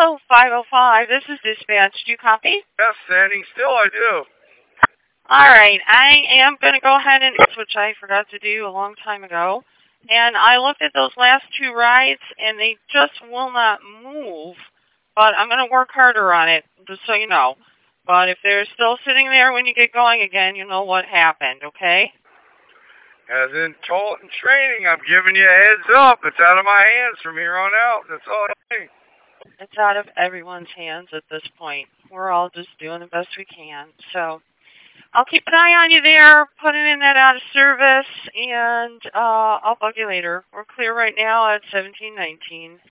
Hello, 505. This is dispatch. Do you copy? Yes, standing still, I do. All right. I am going to go ahead and, which I forgot to do a long time ago, and I looked at those last two rides, and they just will not move. But I'm going to work harder on it, just so you know. But if they're still sitting there when you get going again, you know what happened, okay? As in total training, I'm giving you a heads up. It's out of my hands from here on out. That's all I think. It's out of everyone's hands at this point. We're all just doing the best we can. So I'll keep an eye on you there, putting in that out of service, and I'll bug you later. We're clear right now at 1719.